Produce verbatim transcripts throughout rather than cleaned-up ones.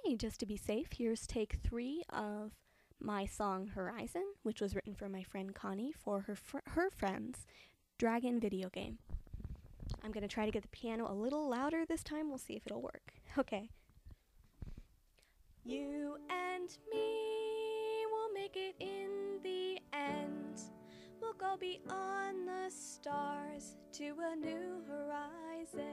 Okay, just to be safe, here's take three of my song Horizon, which was written for my friend Connie for her fr- her friend's Dragon video game. I'm gonna try to get the piano a little louder this time. We'll see if it'll work. Okay. You and me will make it in the end. We'll go beyond the stars to a new horizon.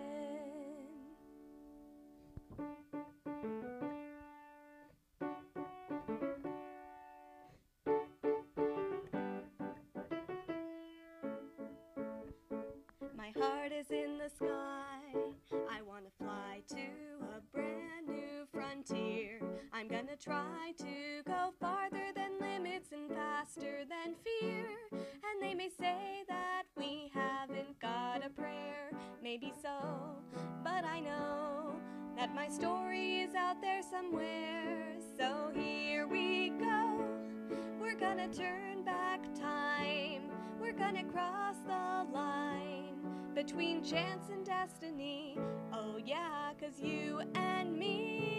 My heart is in the sky. I want to fly to a brand new frontier. I'm gonna try to go farther than limits and faster than fear. And they may say that we haven't got a prayer. Maybe so, but I know that my story is out there somewhere. So here we go. We're gonna turn back time. We're gonna cross the line between chance and destiny. Oh yeah, 'cause you and me